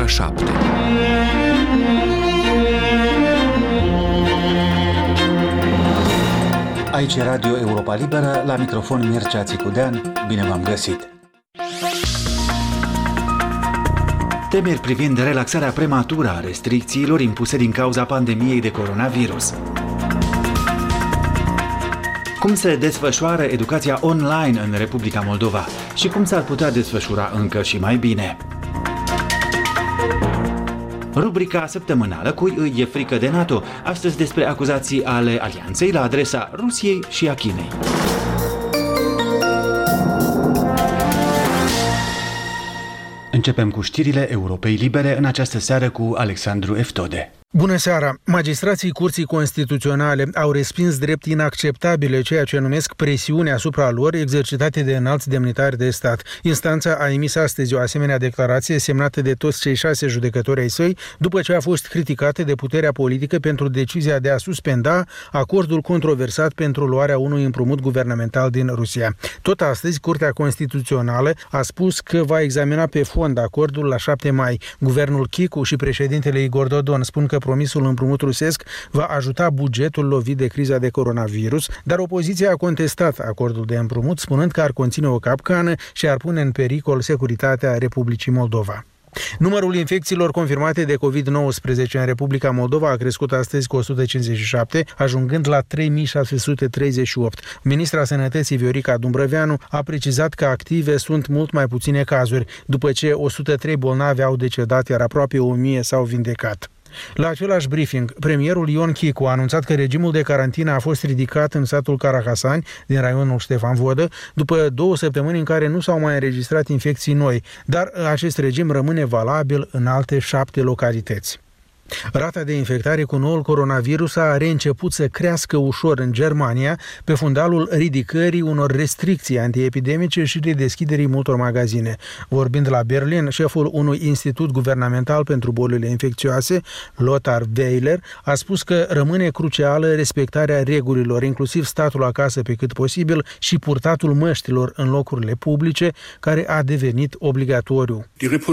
ora 7. Aici e Radio Europa Liberă, la microfon Mircea Țicudean, bine v-am găsit! Temeri privind relaxarea prematură a restricțiilor impuse din cauza pandemiei de coronavirus. Cum se desfășoară educația online în Republica Moldova și cum s-ar putea desfășura încă și mai bine? Rubrica săptămânală Cui îi e frică de NATO, astăzi despre acuzații ale alianței la adresa Rusiei și a Chinei. Începem cu știrile Europei Libere în această seară cu Alexandru Eftode. Bună seara! Magistrații Curții Constituționale au respins drept inacceptabile ceea ce numesc presiuni asupra lor exercitate de înalți demnitari de stat. Instanța a emis astăzi o asemenea declarație semnată de toți cei 6 judecători ai săi, după ce a fost criticată de puterea politică pentru decizia de a suspenda acordul controversat pentru luarea unui împrumut guvernamental din Rusia. Tot astăzi, Curtea Constituțională a spus că va examina pe fond acordul la 7 mai. Guvernul Chicu și președintele Igor Dodon spun că promisul împrumut rusesc va ajuta bugetul lovit de criza de coronavirus, dar opoziția a contestat acordul de împrumut, spunând că ar conține o capcană și ar pune în pericol securitatea Republicii Moldova. Numărul infecțiilor confirmate de COVID-19 în Republica Moldova a crescut astăzi cu 157, ajungând la 3638. Ministra Sănătății Viorica Dumbrăveanu a precizat că active sunt mult mai puține cazuri, după ce 103 bolnavi au decedat, iar aproape 1000 s-au vindecat. La același briefing, premierul Ion Chicu a anunțat că regimul de carantină a fost ridicat în satul Carahasani, din raionul Ștefan Vodă, după 2 săptămâni în care nu s-au mai înregistrat infecții noi, dar acest regim rămâne valabil în alte 7 localități. Rata de infectare cu noul coronavirus a reînceput să crească ușor în Germania, pe fundalul ridicării unor restricții antiepidemice și redeschiderii multor magazine. Vorbind la Berlin, șeful unui institut guvernamental pentru bolile infecțioase, Lothar Weiler, a spus că rămâne crucială respectarea regulilor, inclusiv statul acasă pe cât posibil și purtatul măștilor în locurile publice, care a devenit obligatoriu.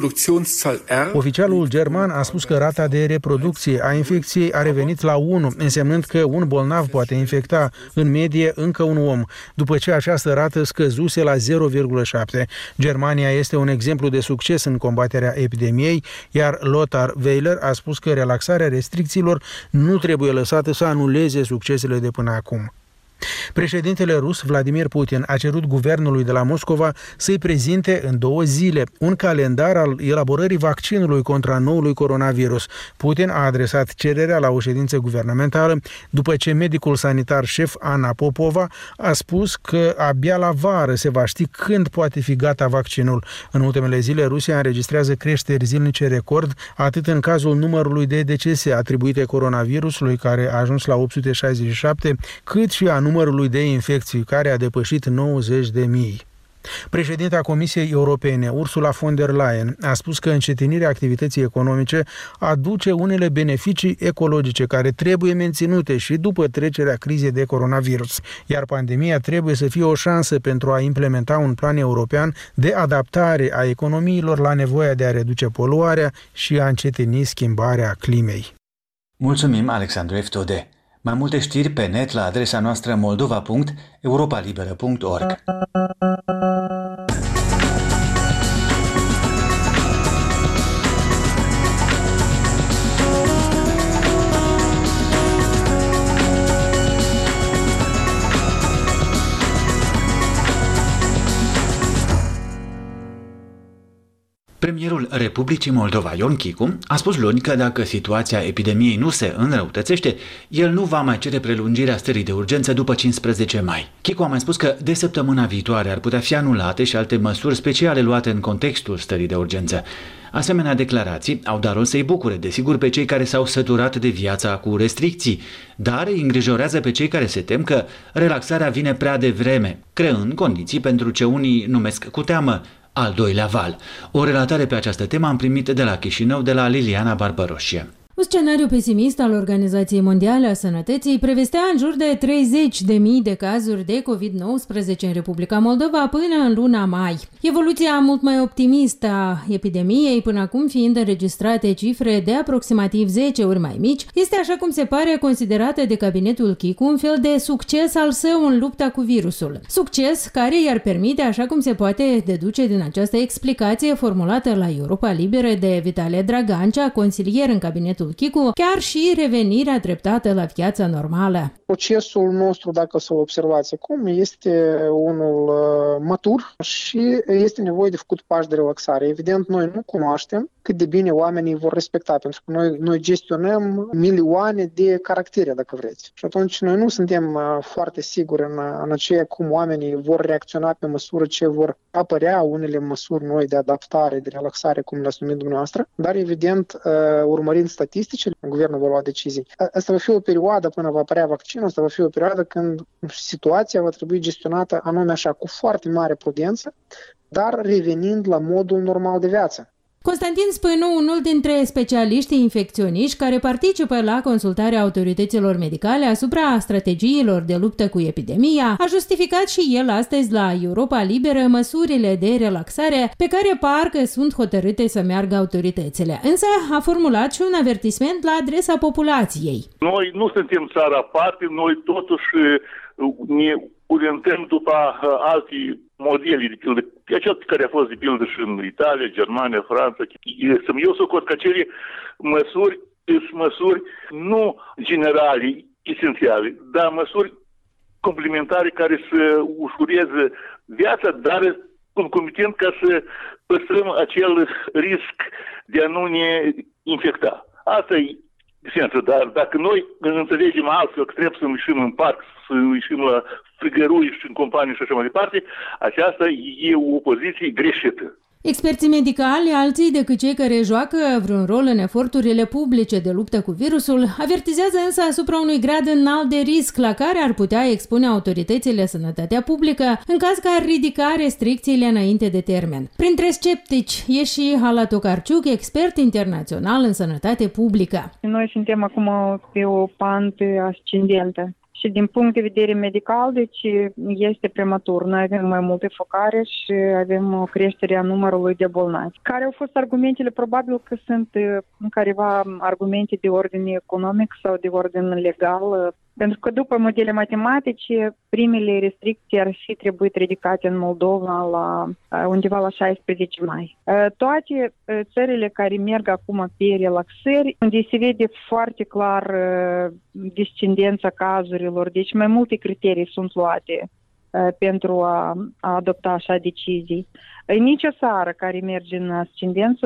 Oficialul german a spus că rata de reproducție a infecției a revenit la 1, însemnând că un bolnav poate infecta în medie încă un om, după ce această rată scăzuse la 0,7. Germania este un exemplu de succes în combaterea epidemiei, iar Lothar Weiler a spus că relaxarea restricțiilor nu trebuie lăsată să anuleze succesele de până acum. Președintele rus Vladimir Putin a cerut guvernului de la Moscova să-i prezinte în 2 zile un calendar al elaborării vaccinului contra noului coronavirus. Putin a adresat cererea la o ședință guvernamentală după ce medicul sanitar șef Ana Popova a spus că abia la vară se va ști când poate fi gata vaccinul. În ultimele zile, Rusia înregistrează creșteri zilnice record, atât în cazul numărului de decese atribuite coronavirusului, care a ajuns la 867, cât și a numărului de infecții, care a depășit 90.000. Președinta Comisiei Europene, Ursula von der Leyen, a spus că încetinirea activității economice aduce unele beneficii ecologice care trebuie menținute și după trecerea crizei de coronavirus, iar pandemia trebuie să fie o șansă pentru a implementa un plan european de adaptare a economiilor la nevoia de a reduce poluarea și a încetini schimbarea climei. Mulțumim, Alexandru Eftode. Mai multe știri pe net la adresa noastră moldova.europalibera.org. Premierul Republicii Moldova, Ion Chicu, a spus luni că dacă situația epidemiei nu se înrăutățește, el nu va mai cere prelungirea stării de urgență după 15 mai. Chicu a mai spus că de săptămâna viitoare ar putea fi anulate și alte măsuri speciale luate în contextul stării de urgență. Asemenea declarații au darul să-i bucure, desigur, pe cei care s-au săturat de viața cu restricții, dar îi îngrijorează pe cei care se tem că relaxarea vine prea devreme, creând condiții pentru ce unii numesc cu teamă al doilea val. O relatare pe această temă am primit de la Chișinău, de la Liliana Barbaroșie. Un scenariu pesimist al Organizației Mondiale a Sănătății prevestea în jur de 30.000 de cazuri de COVID-19 în Republica Moldova până în luna mai. Evoluția mult mai optimistă a epidemiei, până acum fiind înregistrate cifre de aproximativ 10 ori mai mici, este, așa cum se pare, considerată de cabinetul Chicu un fel de succes al său în lupta cu virusul. Succes care i-ar permite, așa cum se poate deduce din această explicație formulată la Europa Liberă de Vitalie Dragancea, consilier în cabinetul Chicu, chiar și revenirea treptată la viața normală. Procesul nostru, dacă să-l observați acum, este unul matur și este nevoie de făcut pași de relaxare. Evident, noi nu cunoaștem cât de bine oamenii vor respecta, pentru că noi gestionăm milioane de caractere, dacă vreți. Și atunci noi nu suntem foarte siguri în aceea cum oamenii vor reacționa pe măsură ce vor apărea unele măsuri noi de adaptare, de relaxare, cum le-ați numit dumneavoastră, dar evident, urmărind statisticile, guvernul va lua decizii. Asta va fi o perioadă până va apărea vaccinul, asta va fi o perioadă când situația va trebui gestionată anume așa, cu foarte mare prudență, dar revenind la modul normal de viață. Constantin Spânu, unul dintre specialiștii infecționiști care participă la consultarea autorităților medicale asupra strategiilor de luptă cu epidemia, a justificat și el astăzi la Europa Liberă măsurile de relaxare pe care parcă sunt hotărâte să meargă autoritățile. Însă a formulat și un avertisment la adresa populației. Noi nu suntem țara aparte, noi totuși ne orientăm după alte modele, de pildă, acel care a fost de pildă și în Italia, Germania, Franța. Eu socot că acele măsuri nu generale, esențiale, dar măsuri complementare care să ușureze viața, dar concomitent ca să păstrăm acel risc de a nu ne infecta. Asta e esența, dar dacă noi înțelegem altfel că trebuie să ieșim în parc, să ieșim la frigărui și în companii și așa mai departe, aceasta e o poziție greșită. Experții medicali, alții decât cei care joacă vreun rol în eforturile publice de luptă cu virusul, avertizează însă asupra unui grad înalt de risc la care ar putea expune autoritățile sănătatea publică în caz că ar ridica restricțiile înainte de termen. Printre sceptici e și Hala Tokarciuk, expert internațional în sănătate publică. Noi suntem acum pe o pantă ascendentă. Și din punct de vedere medical, deci este prematur. Noi avem mai multe focare și avem o creștere a numărului de bolnavi. Care au fost argumentele? Probabil că sunt careva argumente de ordin economic sau de ordin legal. Pentru că după modele matematice, primele restricții ar fi trebuit ridicate în Moldova la undeva la 16 mai. Toate țările care merg acum pe relaxări, unde se vede foarte clar descendența cazurilor, deci mai multe criterii sunt luate pentru a adopta așa decizii. Nici o țară care merge în ascendență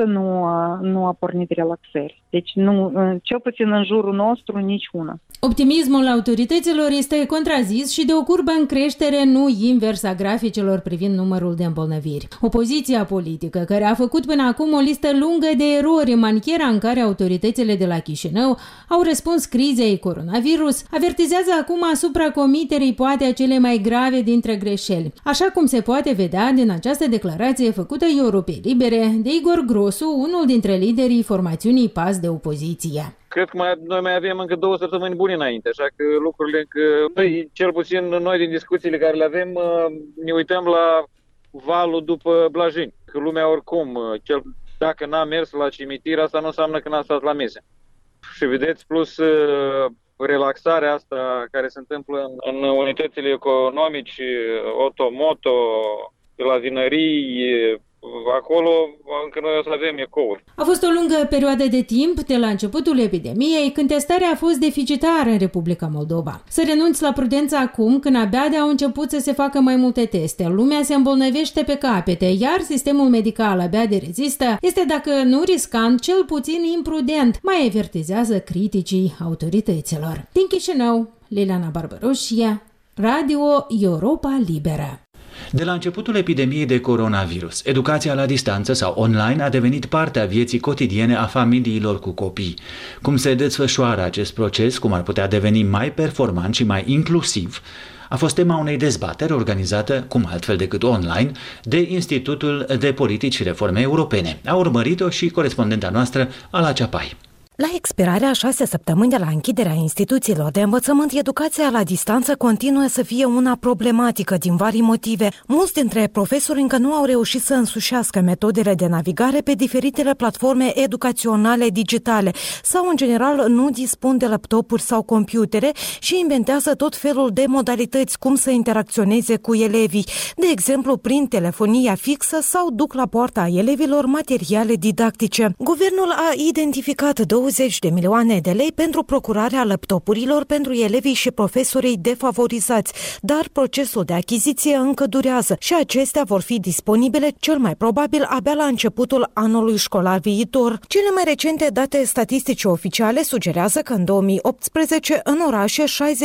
nu a pornit relaxări. Deci nu, cel puțin în jurul nostru, nici una. Optimismul autorităților este contrazis și de o curbă în creștere, nu invers a graficelor privind numărul de îmbolnăviri. Opoziția politică, care a făcut până acum o listă lungă de erori în maniera în care autoritățile de la Chișinău au răspuns crizei coronavirus, avertizează acum asupra comiterii poate a cele mai grave dintre greșeli, așa cum se poate vedea din această declarație făcută Europei Libere de Igor Grosu, unul dintre liderii formațiunii PAS de opoziție. Cred că noi mai avem încă 2 săptămâni bune înainte, așa că lucrurile încă... Noi, cel puțin noi din discuțiile care le avem, ne uităm la valul după Blajini. Că lumea oricum, dacă n-a mers la cimitir, asta nu înseamnă că n-a stat la mese. Și vedeți, plus relaxarea asta care se întâmplă în unitățile economice, automoto, la vinării, acolo încă noi o să avem ecouri. A fost o lungă perioadă de timp de la începutul epidemiei, când testarea a fost deficitară în Republica Moldova. Să renunți la prudență acum, când abia de au început să se facă mai multe teste, lumea se îmbolnăvește pe capete, iar sistemul medical abia de rezistă, este dacă nu riscant, cel puțin imprudent, mai avertizează criticii autorităților. Din Chișinău, Liliana Barbaroșie, Radio Europa Liberă. De la începutul epidemiei de coronavirus, educația la distanță sau online a devenit parte a vieții cotidiene a familiilor cu copii. Cum se desfășoară acest proces, cum ar putea deveni mai performant și mai inclusiv, a fost tema unei dezbateri organizată, cum altfel decât online, de Institutul de Politici și Reforme Europene. A urmărit-o și corespondenta noastră, Ala Ceapai. La expirarea 6 săptămâni de la închiderea instituțiilor de învățământ, educația la distanță continuă să fie una problematică din vari motive. Mulți dintre profesori încă nu au reușit să însușească metodele de navigare pe diferitele platforme educaționale digitale sau, în general, nu dispun de laptopuri sau computere și inventează tot felul de modalități cum să interacționeze cu elevii, de exemplu prin telefonia fixă sau duc la poarta elevilor materiale didactice. Guvernul a identificat 20 de milioane de lei pentru procurarea laptopurilor pentru elevii și profesorii defavorizați, dar procesul de achiziție încă durează și acestea vor fi disponibile cel mai probabil abia la începutul anului școlar viitor. Cele mai recente date statistice oficiale sugerează că în 2018 în orașe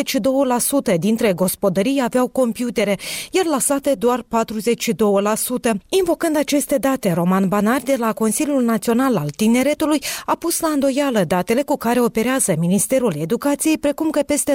62% dintre gospodării aveau computere, iar la sate doar 42%. Invocând aceste date, Roman Banar de la Consiliul Național al Tineretului a pus la îndoială datele cu care operează Ministerul Educației, precum că peste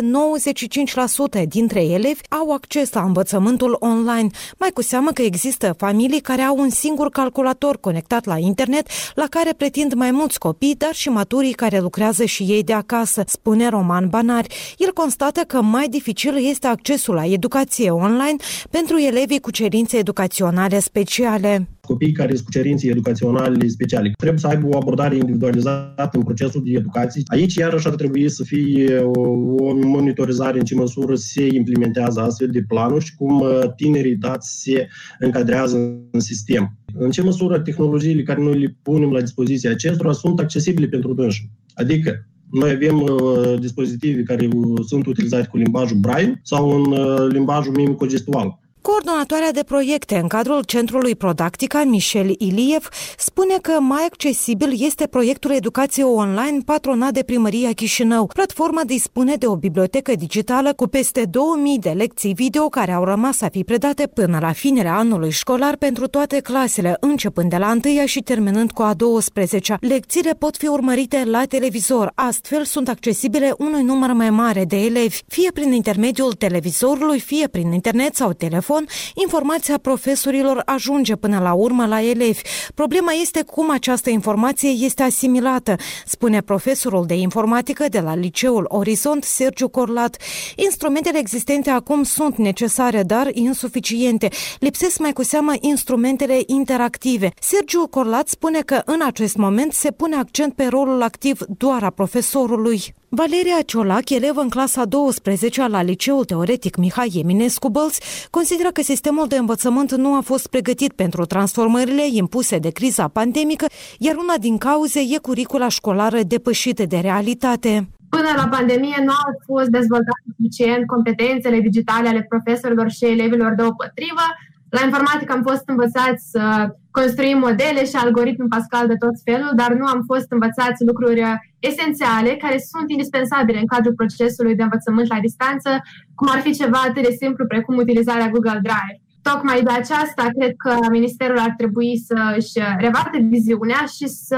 95% dintre elevi au acces la învățământul online, mai cu seamă că există familii care au un singur calculator conectat la internet, la care pretind mai mulți copii, dar și maturii care lucrează și ei de acasă, spune Roman Banar. El constată că mai dificil este accesul la educație online pentru elevii cu cerințe educaționale speciale. Copiii care sunt cu cerințe educaționale speciale trebuie să aibă o abordare individualizată în procesul de educație. Aici, iarăși, ar trebui să fie o monitorizare în ce măsură se implementează astfel de planuri și cum tinerii dați se încadrează în sistem. În ce măsură tehnologiile care noi le punem la dispoziția acestora sunt accesibile pentru dânsi. Adică, noi avem dispozitive care sunt utilizate cu limbajul Braille sau în limbajul mimico-gestual. Coordonatoarea de proiecte în cadrul Centrului Prodactica, Michel Iliev, spune că mai accesibil este proiectul Educație Online patronat de Primăria Chișinău. Platforma dispune de o bibliotecă digitală cu peste 2000 de lecții video care au rămas a fi predate până la finerea anului școlar pentru toate clasele, începând de la 1-a și terminând cu a 12-a. Lecțiile pot fi urmărite la televizor, astfel sunt accesibile unui număr mai mare de elevi, fie prin intermediul televizorului, fie prin internet sau telefon. Informația profesorilor ajunge până la urmă la elevi. Problema este cum această informație este asimilată, spune profesorul de informatică de la Liceul Orizont, Sergiu Corlat. Instrumentele existente acum sunt necesare, dar insuficiente. Lipsesc mai cu seamă instrumentele interactive. Sergiu Corlat spune că în acest moment se pune accent pe rolul activ doar a profesorului. Valeria Ciolac, elevă în clasa 12-a la Liceul Teoretic Mihai Eminescu Bălți, consideră că sistemul de învățământ nu a fost pregătit pentru transformările impuse de criza pandemică, iar una din cauze e curicula școlară depășită de realitate. Până la pandemie nu au fost dezvoltate suficient competențele digitale ale profesorilor și elevilor deopotrivă. La informatică am fost învățați să construim modele și algoritmi Pascal de tot felul, dar nu am fost învățați lucruri esențiale care sunt indispensabile în cadrul procesului de învățământ la distanță, cum ar fi ceva atât de simplu precum utilizarea Google Drive. Tocmai de aceasta cred că Ministerul ar trebui să își revadă viziunea și să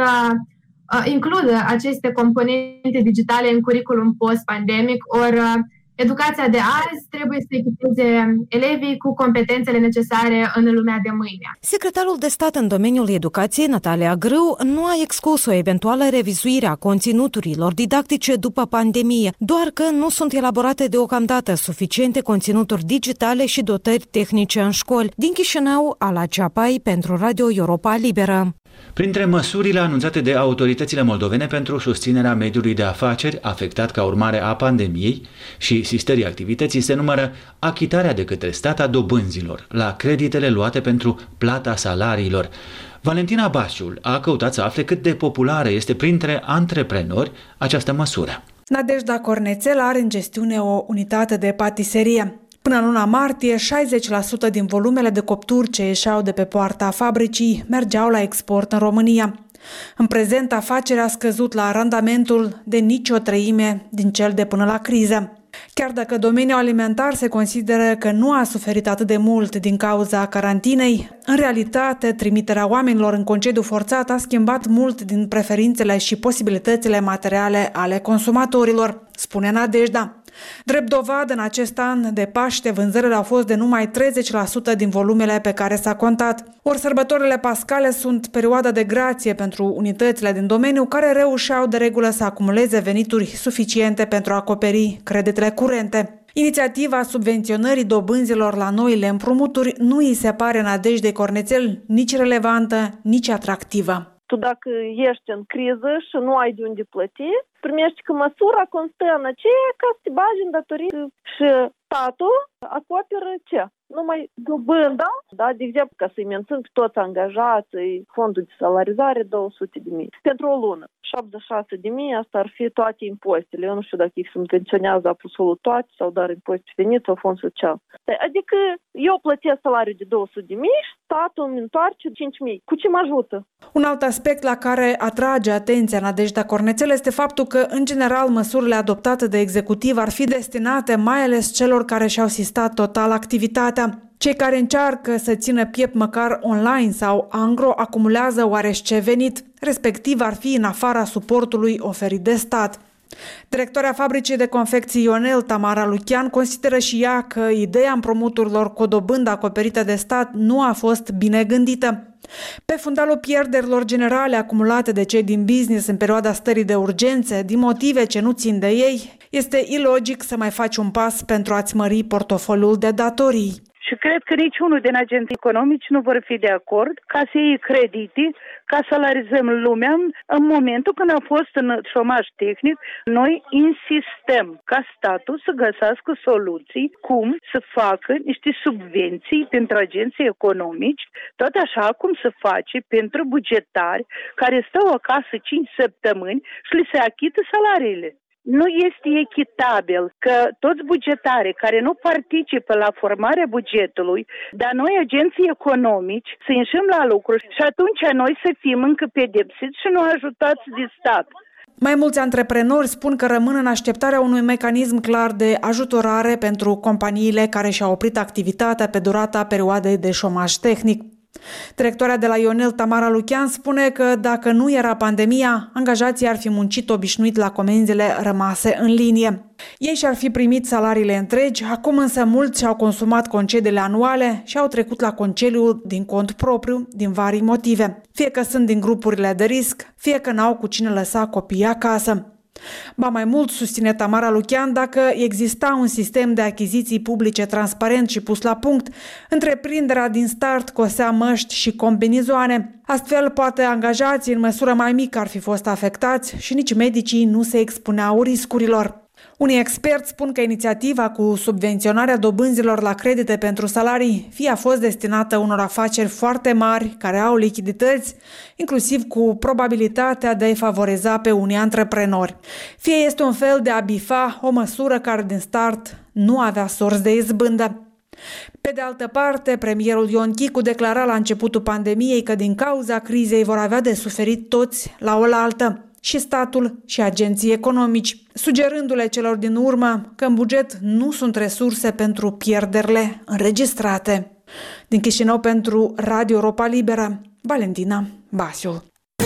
includă aceste componente digitale în curriculum post-pandemic, ori educația de azi trebuie să echipeze elevii cu competențele necesare în lumea de mâine. Secretarul de stat în domeniul educației, Natalia Grâu, nu a exclus o eventuală revizuire a conținuturilor didactice după pandemie, doar că nu sunt elaborate deocamdată suficiente conținuturi digitale și dotări tehnice în școli. Din Chișinău, Ala Ceapai, pentru Radio Europa Liberă. Printre măsurile anunțate de autoritățile moldovene pentru susținerea mediului de afaceri afectat ca urmare a pandemiei și sistării activității se numără achitarea de către stat a dobânzilor la creditele luate pentru plata salariilor. Valentina Basiul a căutat să afle cât de populară este printre antreprenori această măsură. Nadejda Cornețel are în gestiune o unitate de patiserie. Până în luna martie, 60% din volumele de copturi ce ieșeau de pe poarta fabricii mergeau la export în România. În prezent, afacerea a scăzut la randamentul de nici o treime din cel de până la criză. Chiar dacă domeniul alimentar se consideră că nu a suferit atât de mult din cauza carantinei, în realitate, trimiterea oamenilor în concediu forțat a schimbat mult din preferințele și posibilitățile materiale ale consumatorilor, spune Nadejda. Drept dovadă, în acest an de Paște, vânzările au fost de numai 30% din volumele pe care s-a contat. Ori sărbătorile pascale sunt perioada de grație pentru unitățile din domeniu care reușeau de regulă să acumuleze venituri suficiente pentru a acoperi creditele curente. Inițiativa subvenționării dobânzilor la noile împrumuturi nu îi se pare Nădejdei Cornețel nici relevantă, nici atractivă. Tu dacă ești în criză și nu ai de unde plăti, primești că măsura constă în aceea ca să te bagi în datorii și statul acoperă ce? Numai dobânda, da? De exemplu, ca să-i mențin pe toți angajații, fondul de salarizare 200.000 pentru o lună. 76.000, asta ar fi toate impozitele. Eu nu știu dacă îi subvenționează absolut toate sau doar impozit venit sau fond social. Adică eu plătesc salariul de 200.000 și statul îmi întoarce 5.000. Cu ce mă ajută? Un alt aspect la care atrage atenția Nădejdea Cornețel este faptul că, în general, măsurile adoptate de executiv ar fi destinate mai ales celor care și-au sistat total activitatea. Cei care încearcă să țină piept măcar online sau angro acumulează oarește venit, respectiv ar fi în afara suportului oferit de stat. Directoarea fabricii de confecții Ionel, Tamara Lucian, consideră și ea că ideea împrumuturilor cu o dobândă acoperită de stat nu a fost bine gândită. Pe fundalul pierderilor generale acumulate de cei din business în perioada stării de urgențe, din motive ce nu țin de ei, este ilogic să mai faci un pas pentru a-ți mări portofoliul de datorii. Și cred că niciunul din agenții economici nu vor fi de acord ca să iei credite, ca să salarizăm lumea în momentul când a fost în șomaj tehnic. Noi insistăm ca statul să găsească soluții cum să facă niște subvenții pentru agenții economici, tot așa cum se face pentru bugetari care stau acasă 5 săptămâni și li se achită salariile. Nu este echitabil că toți bugetarii care nu participă la formarea bugetului, dar noi, agenții economici, să ieșim la lucruri și atunci noi să fim încă pedepsiți și nu ajutați de stat. Mai mulți antreprenori spun că rămân în așteptarea unui mecanism clar de ajutorare pentru companiile care și-au oprit activitatea pe durata perioadei de șomaj tehnic. Directoarea de la Ionel, Tamara Lucian, spune că dacă nu era pandemia, angajații ar fi muncit obișnuit la comenzile rămase în linie. Ei și-ar fi primit salariile întregi, acum însă mulți și-au consumat concediile anuale și au trecut la concediu din cont propriu din vari motive, fie că sunt din grupurile de risc, fie că n-au cu cine lăsa copiii acasă. Ba mai mult, susține Tamara Lucian, dacă exista un sistem de achiziții publice transparent și pus la punct, întreprinderea din start cosea măști și combinizoane. Astfel, poate angajații în măsură mai mică ar fi fost afectați și nici medicii nu se expuneau riscurilor. Unii experți spun că inițiativa cu subvenționarea dobânzilor la credite pentru salarii fie a fost destinată unor afaceri foarte mari care au lichidități, inclusiv cu probabilitatea de a-i favoriza pe unii antreprenori. Fie este un fel de a bifa o măsură care din start nu avea sorți de izbândă. Pe de altă parte, premierul Ion Chicu declara la începutul pandemiei că din cauza crizei vor avea de suferit toți la oaltă, și statul și agenții economici, sugerându-le celor din urmă că în buget nu sunt resurse pentru pierderile înregistrate. Din Chișinău pentru Radio Europa Liberă, Valentina Basiu.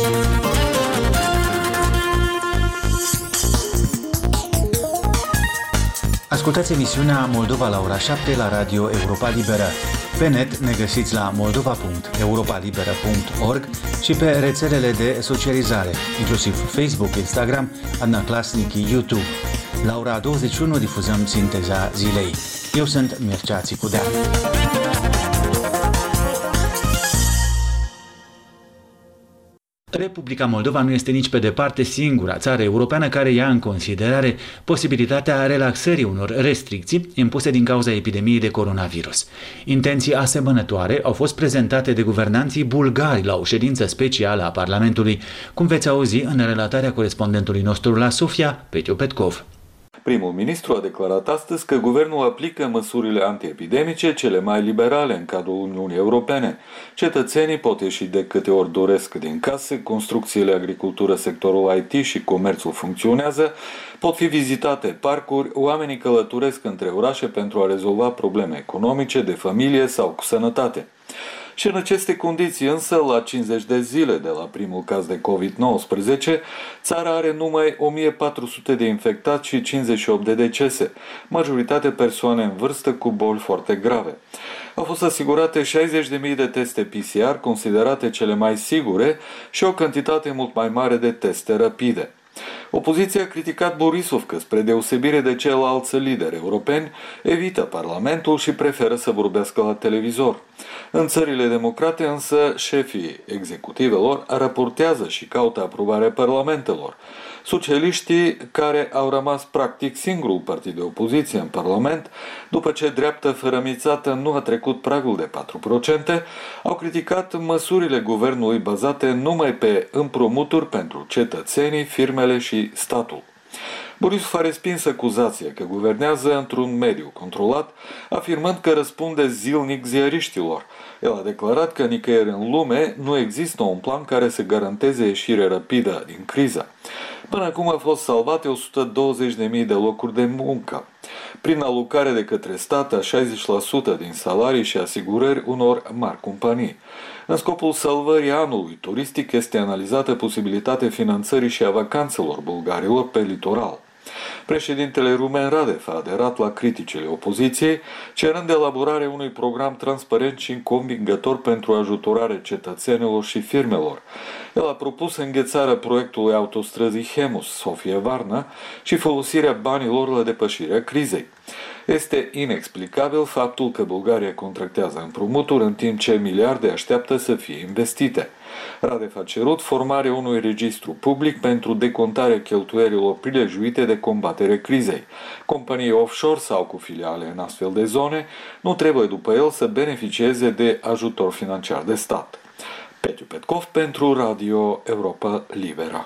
Ascultați emisiunea Moldova la ora 7 la Radio Europa Liberă. Pe net ne găsiți la moldova.europalibera.org și pe rețelele de socializare, inclusiv Facebook, Instagram, Adnaclasnic, YouTube. La ora 21 difuzăm sinteza zilei. Eu sunt Mircea Țicudea. Republica Moldova nu este nici pe departe singura țară europeană care ia în considerare posibilitatea relaxării unor restricții impuse din cauza epidemiei de coronavirus. Intenții asemănătoare au fost prezentate de guvernanții bulgari la o ședință specială a Parlamentului, cum veți auzi în relatarea corespondentului nostru la Sofia, Petiu Petkov. Primul ministru a declarat astăzi că guvernul aplică măsurile antiepidemice cele mai liberale în cadrul Uniunii Europene. Cetățenii pot ieși de câte ori doresc din case, construcțiile, agricultură, sectorul IT și comerțul funcționează, pot fi vizitate parcuri, oamenii călătoresc între orașe pentru a rezolva probleme economice, de familie sau cu sănătate. și în aceste condiții însă, la 50 de zile de la primul caz de COVID-19, țara are numai 1400 de infectați și 58 de decese, majoritate persoane în vârstă cu boli foarte grave. Au fost asigurate 60.000 de teste PCR, considerate cele mai sigure, și o cantitate mult mai mare de teste rapide. Opoziția a criticat Borisov că, spre deosebire de ceilalți lideri europeni, evită Parlamentul și preferă să vorbească la televizor. În țările democrate însă, șefii executivelor raportează și caută aprobarea parlamentelor. Socialiștii, care au rămas practic singurul partid de opoziție în Parlament, după ce dreapta fărămițată nu a trecut pragul de 4%, au criticat măsurile guvernului bazate numai pe împrumuturi pentru cetățenii, firmele și statul. Borisov a respins acuzația că guvernează într-un mediu controlat, afirmând că răspunde zilnic ziariștilor. El a declarat că nicăieri în lume nu există un plan care să garanteze ieșirea rapidă din criză. Până acum au fost salvate 120.000 de locuri de muncă, prin alocare de către stat a 60% din salarii și asigurări unor mari companii. În scopul salvării anului turistic este analizată posibilitatea finanțării și a vacanțelor bulgarilor pe litoral. Președintele Rumen Radev a aderat la criticile opoziției, cerând elaborarea unui program transparent și convingător pentru ajutorarea cetățenilor și firmelor. El a propus înghețarea proiectului autostrăzii Hemus-Sofia-Varna și folosirea banilor la depășirea crizei. Este inexplicabil faptul că Bulgaria contractează împrumuturi în timp ce miliarde așteaptă să fie investite. Radev a cerut formarea unui registru public pentru decontarea cheltuielilor prilejuite de combatere crizei. Companii offshore sau cu filiale în astfel de zone nu trebuie după el să beneficieze de ajutor financiar de stat. Petiu Petkov pentru Radio Europa Libera.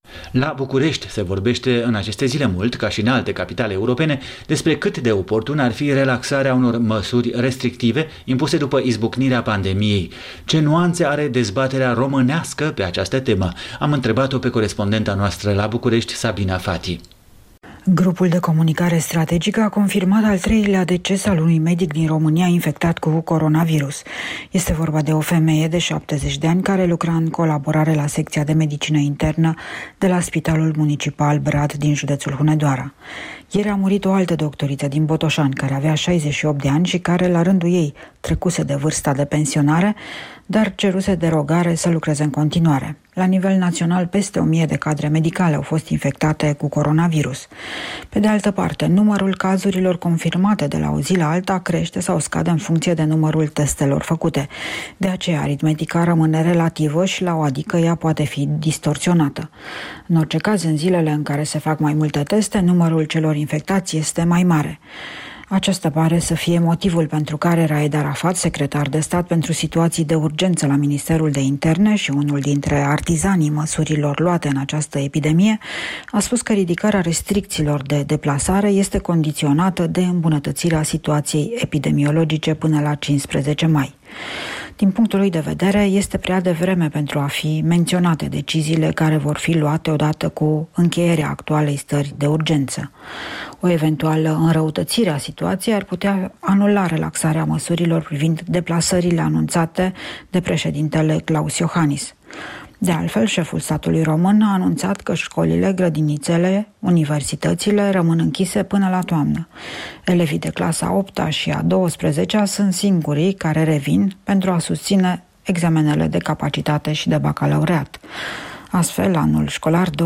La București se vorbește în aceste zile mult, ca și în alte capitale europene, despre cât de oportun ar fi relaxarea unor măsuri restrictive impuse după izbucnirea pandemiei. Ce nuanțe are dezbaterea românească pe această temă? Am întrebat-o pe corespondenta noastră la București, Sabina Fati. Grupul de comunicare strategică a confirmat al 3-lea deces al unui medic din România infectat cu coronavirus. Este vorba de o femeie de 70 de ani care lucra în colaborare la secția de medicină internă de la Spitalul Municipal Brad din județul Hunedoara. Ieri a murit o altă doctoriță din Botoșani, care avea 68 de ani și care, la rândul ei, trecuse de vârsta de pensionare, dar ceruse derogare să lucreze în continuare. La nivel național, peste 1000 de cadre medicale au fost infectate cu coronavirus. Pe de altă parte, numărul cazurilor confirmate de la o zi la alta crește sau scade în funcție de numărul testelor făcute. De aceea, aritmetica rămâne relativă și la o adică ea poate fi distorsionată. În orice caz, în zilele în care se fac mai multe teste, numărul celor infectați este mai mare. Acesta pare să fie motivul pentru care Raed Arafat, secretar de stat pentru situații de urgență la Ministerul de Interne și unul dintre artizanii măsurilor luate în această epidemie, a spus că ridicarea restricțiilor de deplasare este condiționată de îmbunătățirea situației epidemiologice până la 15 mai. Din punctul lui de vedere, este prea devreme pentru a fi menționate deciziile care vor fi luate odată cu încheierea actualei stări de urgență. O eventuală înrăutățire a situației ar putea anula relaxarea măsurilor privind deplasările anunțate de președintele Klaus Iohannis. De altfel, șeful statului român a anunțat că școlile, grădinițele, universitățile rămân închise până la toamnă. Elevii de clasa 8-a și a 12-a sunt singurii care revin pentru a susține examenele de capacitate și de bacalaureat. Astfel, anul școlar 2019-2020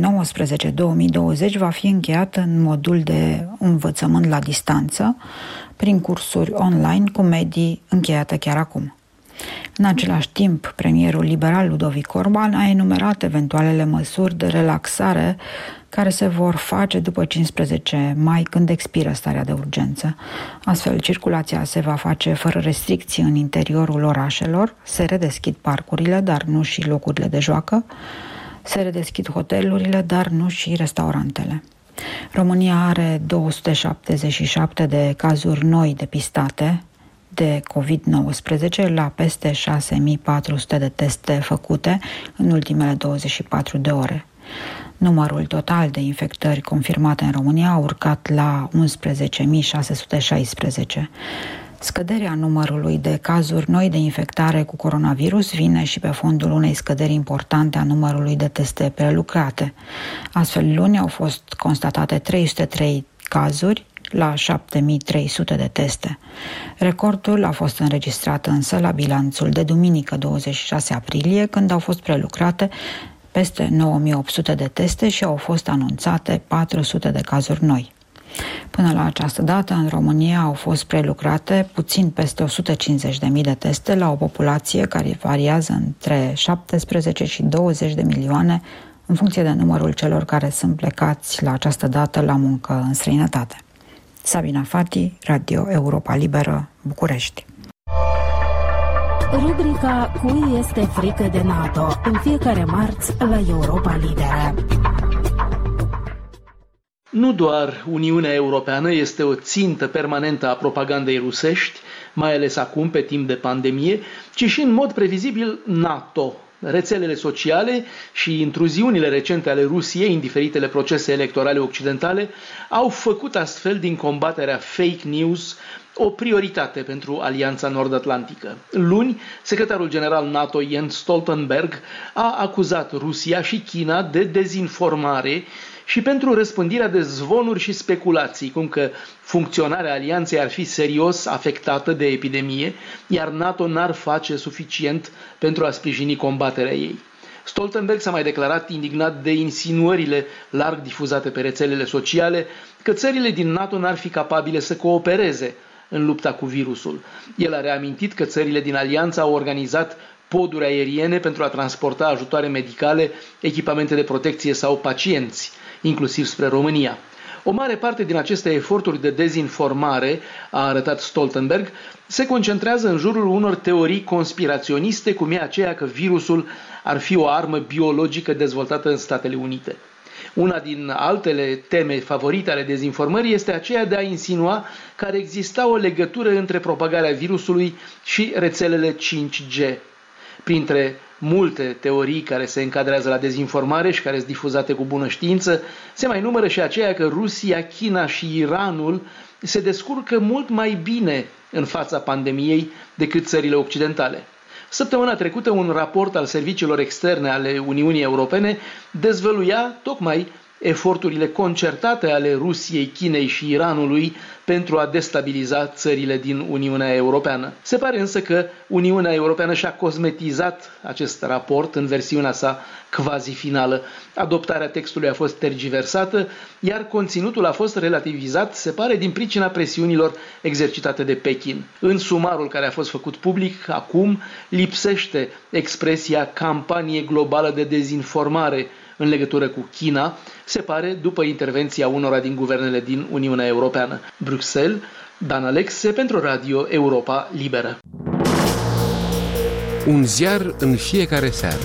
va fi încheiat în modul de învățământ la distanță, prin cursuri online cu medii încheiate chiar acum. În același timp, premierul liberal Ludovic Orban a enumerat eventualele măsuri de relaxare care se vor face după 15 mai, când expiră starea de urgență. Astfel, circulația se va face fără restricții în interiorul orașelor, se redeschid parcurile, dar nu și locurile de joacă, se redeschid hotelurile, dar nu și restaurantele. România are 277 de cazuri noi depistate de COVID-19 la peste 6.400 de teste făcute în ultimele 24 de ore. Numărul total de infectări confirmate în România a urcat la 11.616. Scăderea numărului de cazuri noi de infectare cu coronavirus vine și pe fondul unei scăderi importante a numărului de teste prelucrate. Astfel, luni au fost constatate 303 cazuri la 7300 de teste. Recordul a fost înregistrat însă la bilanțul de duminică 26 aprilie, când au fost prelucrate peste 9800 de teste și au fost anunțate 400 de cazuri noi. Până la această dată, în România au fost prelucrate puțin peste 150.000 de teste la o populație care variază între 17 și 20 de milioane în funcție de numărul celor care sunt plecați la această dată la muncă în străinătate. Sabina Fati, Radio Europa Liberă, București. Rubrica Cui este frică de NATO? În fiecare marți la Europa Liberă. Nu doar Uniunea Europeană este o țintă permanentă a propagandei rusești, mai ales acum, pe timp de pandemie, ci și în mod previzibil NATO. Rețelele sociale și intruziunile recente ale Rusiei în diferitele procese electorale occidentale au făcut astfel din combaterea fake news o prioritate pentru Alianța Nord-Atlantică. Luni, secretarul general NATO Jens Stoltenberg a acuzat Rusia și China de dezinformare și pentru răspândirea de zvonuri și speculații, cum că funcționarea alianței ar fi serios afectată de epidemie, iar NATO n-ar face suficient pentru a sprijini combaterea ei. Stoltenberg s-a mai declarat indignat de insinuările larg difuzate pe rețelele sociale că țările din NATO n-ar fi capabile să coopereze în lupta cu virusul. El a reamintit că țările din alianță au organizat poduri aeriene pentru a transporta ajutoare medicale, echipamente de protecție sau pacienți, inclusiv spre România. O mare parte din aceste eforturi de dezinformare, a arătat Stoltenberg, se concentrează în jurul unor teorii conspiraționiste, cum e aceea că virusul ar fi o armă biologică dezvoltată în Statele Unite. Una din altele teme favorite ale dezinformării este aceea de a insinua că ar exista o legătură între propagarea virusului și rețelele 5G. Printre multe teorii care se încadrează la dezinformare și care sunt difuzate cu bună știință, se mai numără și aceea că Rusia, China și Iranul se descurcă mult mai bine în fața pandemiei decât țările occidentale. Săptămâna trecută, un raport al serviciilor externe ale Uniunii Europene dezvăluia tocmai eforturile concertate ale Rusiei, Chinei și Iranului pentru a destabiliza țările din Uniunea Europeană. Se pare însă că Uniunea Europeană și-a cosmetizat acest raport în versiunea sa quasi-finală. Adoptarea textului a fost tergiversată, iar conținutul a fost relativizat, se pare, din pricina presiunilor exercitate de Pekin. În sumarul care a fost făcut public, acum lipsește expresia campanie globală de dezinformare în legătură cu China, se pare, după intervenția unora din guvernele din Uniunea Europeană. Bruxelles, Dan Alexe pentru Radio Europa Liberă. Un ziar în fiecare seară.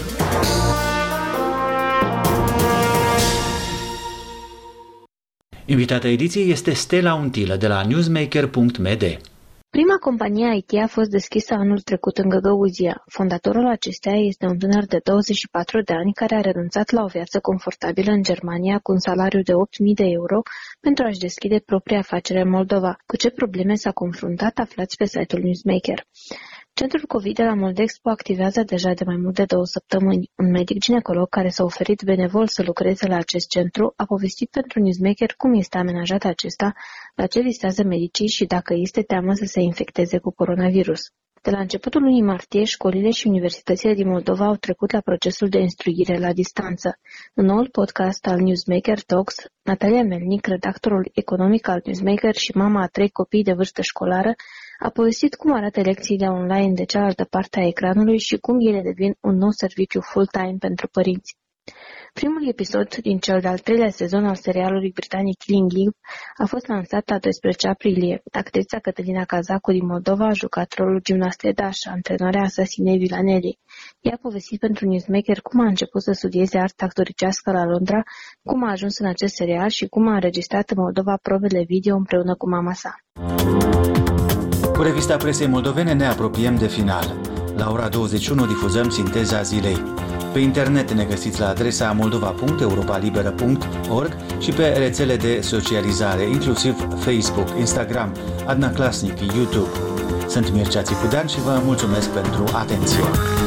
Invitata ediției este Stella Untilă de la newsmaker.md. Prima companie IT a fost deschisă anul trecut în Găgăuzia. Fondatorul acesteia este un tânăr de 24 de ani care a renunțat la o viață confortabilă în Germania cu un salariu de 8.000 de euro pentru a-și deschide propria afacere în Moldova. Cu ce probleme s-a confruntat, aflați pe site-ul Newsmaker. Centrul COVID de la Moldexpo activează deja de mai mult de 2 săptămâni. Un medic ginecolog care s-a oferit benevol să lucreze la acest centru a povestit pentru Newsmaker cum este amenajat acesta, la ce visează medicii și dacă este teamă să se infecteze cu coronavirus. De la începutul lunii martie, școlile și universitățile din Moldova au trecut la procesul de instruire la distanță. În noul podcast al Newsmaker Talks, Natalia Melnic, redactorul economic al Newsmaker și mama a 3 copii de vârstă școlară, a povestit cum arată lecțiile online de cealaltă parte a ecranului și cum ele devin un nou serviciu full-time pentru părinți. Primul episod din cel de-al 3-lea sezon al serialului britanic Killing Eve a fost lansat la 12 aprilie. Actrița Cătălina Cazacu din Moldova a jucat rolul gimnastei Dasha, antrenoarea asasinei Vilanelli. Ea a povestit pentru Newsmaker cum a început să studieze arta actoricească la Londra, cum a ajuns în acest serial și cum a înregistrat în Moldova probele video împreună cu mama sa. Cu revista presei moldovene ne apropiem de final. La ora 21 difuzăm sinteza zilei. Pe internet ne găsiți la adresa moldova.europalibera.org și pe rețele de socializare, inclusiv Facebook, Instagram, Adna Klasnic, YouTube. Sunt Mircea Țicudean și vă mulțumesc pentru atenție.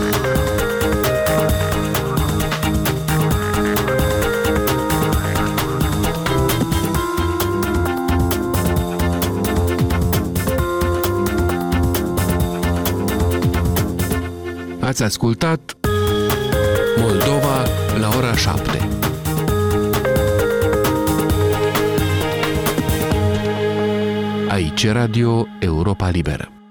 Ați ascultat Moldova la ora 7. Aici Radio Europa Liberă.